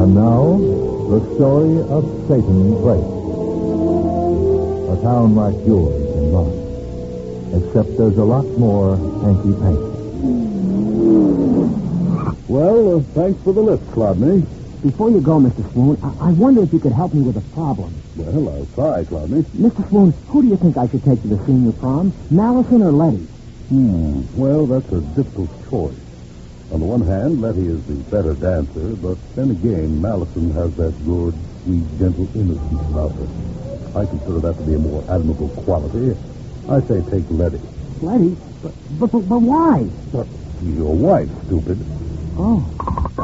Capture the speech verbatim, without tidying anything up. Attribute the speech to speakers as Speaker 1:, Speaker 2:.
Speaker 1: And now, the story of Satan's Place. A town like yours and mine. Except there's a lot more hanky-panky.
Speaker 2: Well, uh, thanks for the lift, Clodney.
Speaker 3: Before you go, Mister Swoon, I-, I wonder if you could help me with a problem.
Speaker 2: Well, I'll try, Clodney.
Speaker 3: Mister Swoon, who do you think I should take to the senior prom? Mallison or Letty?
Speaker 2: Hmm. Well, that's a difficult choice. On the one hand, Letty is the better dancer, but then again, Mallison has that good, sweet, gentle innocence about her. I consider that to be a more admirable quality. I say take Letty.
Speaker 3: Letty? But, but, but, but why?
Speaker 2: But she's your wife, stupid.
Speaker 3: Oh.